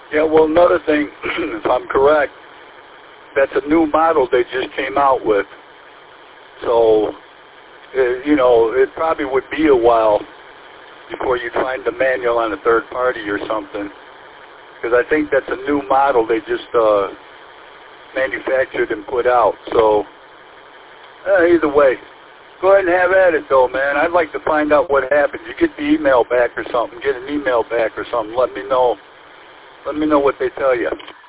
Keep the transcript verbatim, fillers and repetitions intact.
Yeah, well, another thing, if I'm correct, that's a new model they just came out with. So, uh, you know, it probably would be a while before you find the manual on a third party or something. Because I think that's a new model they just uh, manufactured and put out. So, uh, either way, go ahead and have at it, though, man. I'd like to find out what happened. You get the email back or something. Get an email back or something. Let me know. Let me know what they tell you.